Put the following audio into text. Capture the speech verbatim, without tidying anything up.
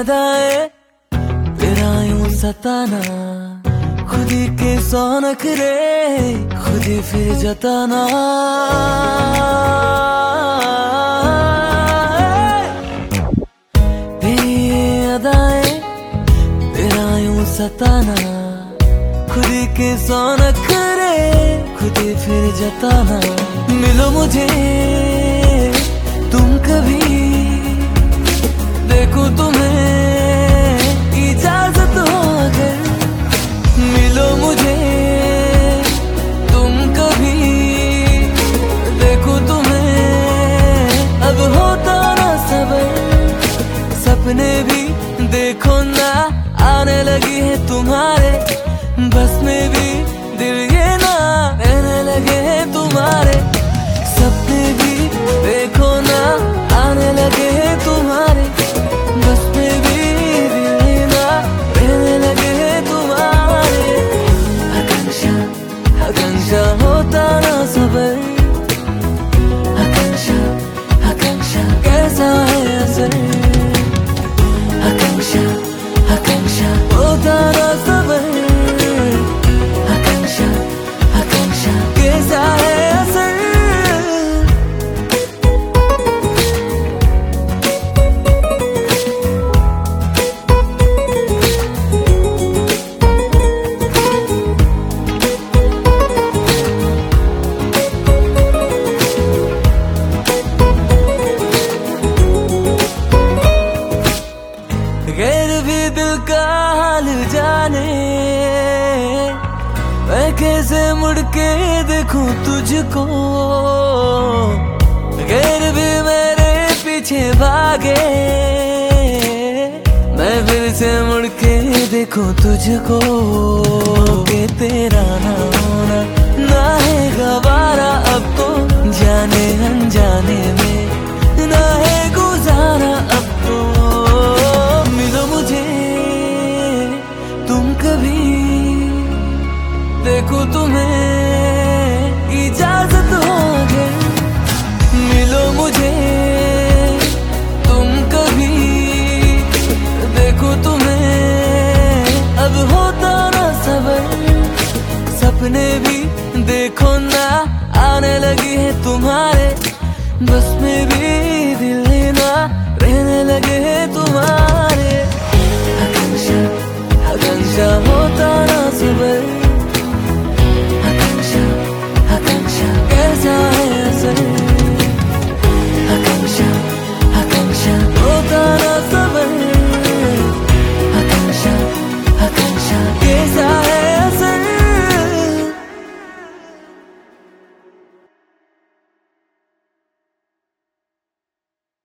अदाएं तेरा यूं सताना, खुद ही के सौ नखरे खुद ही फिर जताना। तेरी अदाएं तेरा यूं सताना, खुद ही के सौ नखरे खुद ही फिर जताना। मिलो मुझे तुम कभी, देखो तुम्हें इजाजत हो अगर। मिलो मुझे तुम कभी, देखो तुम्हें अब होता ना सबर। सपने भी देखो ना आने लगी है तुम्हारे, बस में भी दिल ये ना रहने लगे हैं तुम्हारे। सपने भी देखो ना आने लगे हैं तुम्हारे, बस में भी दिल ये ना रहने लगे हैं तुम्हारे। आकांक्षा आकांक्षा होता ना सबर, आकांक्षा आकांक्षा कैसा है असर। आकांक्षा आकांक्षा होता ना सबर, आकांक्षा आकांक्षा कैसा है असर। गैर भी दिल का हाल जाने, मैं कैसे मुड़ के देखूं तुझको। गैर भी मेरे पीछे भागे, मैं फिर से मुड़ के देखूं तुझको। के तेरा ना होना ना है गवारा अब तो, जाने अनजाने में ना है गुजारा अब तो। मिलो मुझे तुम कभी, देखो तुम्हें इजाजत हो अगर। मिलो मुझे तुम कभी, देखो तुम्हें अब होता ना सबर। सपने भी देखो ना आने लगी है तुम्हारे, बस में भी दिल ना रहने लगे हैं